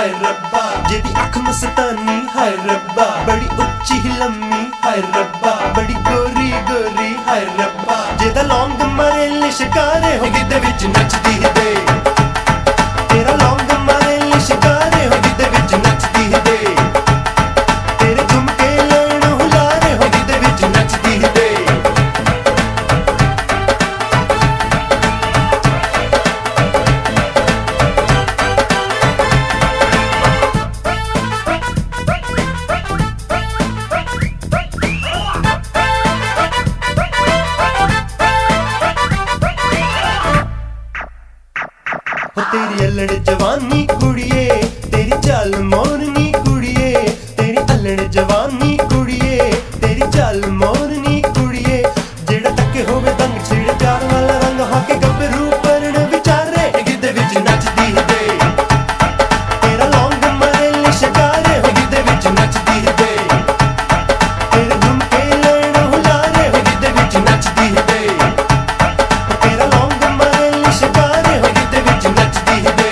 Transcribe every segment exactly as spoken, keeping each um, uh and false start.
हाय रब्बा, जेदी अख मस्तानी हाय रब्बा, बड़ी उच्ची लम्मी हाय रब्बा, बड़ी गोरी गोरी हाय रब्बा, जेदा लौंग मारे लिशकारे हो गिद्दे विच नचदी दे, तेरा लौंग मारे लिशकारे हो गिद्दे विच नचदी दे, तेरे झुमके लैण हुलारे हो गिद्दे विच नचदी दे। तेरी अल्लड़ जवानी कुड़िए, तेरी चाल मोरनी कुड़िए, तेरी अल्लड़ जवानी कुड़िए, तेरी चाल मोरनी कुड़िए, जेड़ा टके होवे दंग छेड़े प्यार वाला रंग होके गबरू परण विचारे गिद्दे विच नचदी दे, तेरा लौंग मारे लिशकारे हो गिद्दे विच नचदी दे, तेरे झुमके लैण हुलारे हो गिद्दे विच नचदी दे, तेरा लौंग मारे लिशकारे हो गिद्दे विच नचदी दे।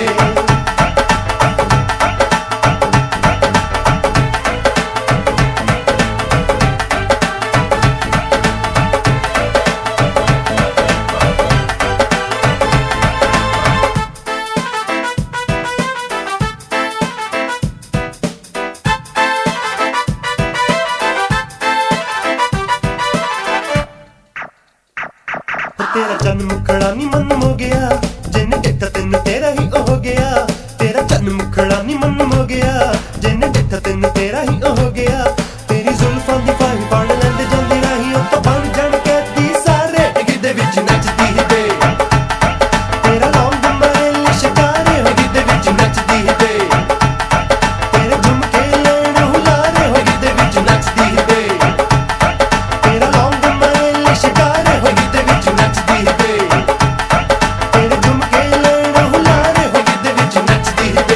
तेरा चन्न मुखड़ा नी मन हो गया, जिन्ने देखा तेन तेरा ही हो गया, तेरा चन्न मुखड़ा नी मन हो गया, जिन्ने देखा तेन तेरा ही हो गया, तेरी जुल्फां दी फाही फड़ लैंदे जांदी राही ओ तो बन जाण कैदी सारे गिद्दे विच नचदी दे, तेरा लौंग मारे लिशकारे हो गिद्दे विच नचदी दे, तेरे झुमके लैण हुलारे हो गिद्दे विच नचदी दे, तेरा लौंग मारे लिशकारे हो गिद्दे विच नचदी दे, तेरे झुमके लैण हुलारे हो गिद्दे विच नचदी दे।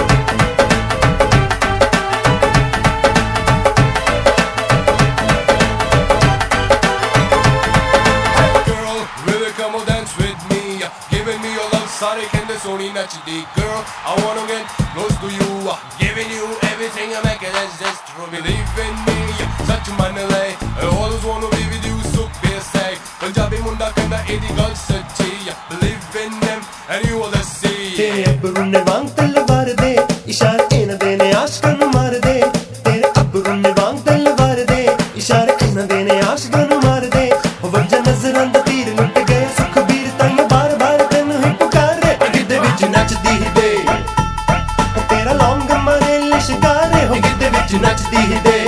Girl, really come on dance with me, giving me your love, sorry can the Sony nachdi. Girl, I wanna get close to you, giving you everything I make it as just to believe in me. Such manale, I always wanna be with you, so be safe. Punjabi munda kanda edi gal sachi, believe in them and you will see. तेरे अबरू ने वांग तलवार दे, इशारे इन्हां दे ने आशिकां नूं मार दे, तेरे अबरू ने वांग तलवार दे, इशारे इन्हां दे ने आशिकां नूं मार दे, ओ वज्जा नज़रां दा तीर लुट गया सुखबीर ताईं बार बार तैनूं ही पुकारे गिद्दे विच नचदी दे, तेरा लौंग मारे लिशकारे हो गिद्दे विच नचदी दे।